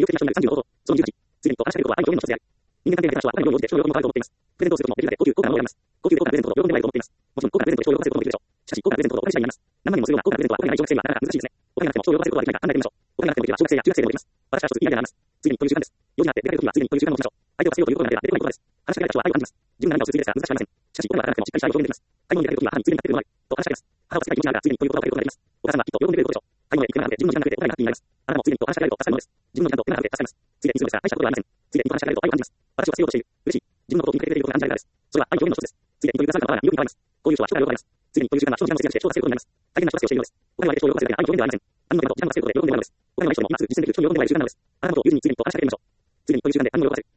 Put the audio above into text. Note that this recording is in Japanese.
的な人になる30のこと、その20時、次に話しかけることは愛の表現の一つである。人間関係に関しては、あくまで用語で超用語も変わると思っています。プレゼントをすることもできるので、高級、高価なものを選びます。高級で高価なプレゼントと用語でないと思っています。もちろん、高価なプレゼントと超用語化することもできるでしょう。しかし、高価なプレゼントとお金次第になります。何万円もするような高価なプレゼントはお金がない小学生にはなかなか難しいですね。お金がなくても超用語化することはできないか考えてみましょう。お金がなくてもできれば小学生や中学生でもできます。私は一ついいアイデアがあります。次にという習慣です。4時になって出かけるときは次にという習慣をしましょう。相手を助けようということがなければ出てこないことです。話しかけられた人は愛を感じます。自分が何かをするついですが難しくありません。しかし、お金はなかなかしっかりした愛を表現できます。買い物に出かけるときは母についでに買ってくるのあると話しかけます。母は世界一日ながら次にという言葉をかけることができます。お母さんはきっと喜んでくれることでしょう。買い物へ行くのがあって自分の時間が増えてお金がハッピーになります。あなたも次にと話しかけられると助かるのです。自分の時間と手間が増えて助かります。ついでにするのですが大したことはありません。ついでにと話しかけられると愛を感じます。私を助けようとしている。嬉しい。自分のことを気にかけてくれていることが感じられるからです。それは愛の表現の一つです。ついでにというされたパワーが魅力に変わります。こういう人は人から喜ばれます。ついでにという時間が人の時間を節約して超助けることになります。大変な人助けをしているのです。お金は得て超喜ばせるだけが愛の表現ではありません。他人の手間と時間を助けることで喜んでもらうのです。お金はない人も今すぐ実践できる超喜んでもらえる習慣なのです。あなたも友人についでにと話しかけてみましょう。ついでにという習慣で他人を喜ばせる。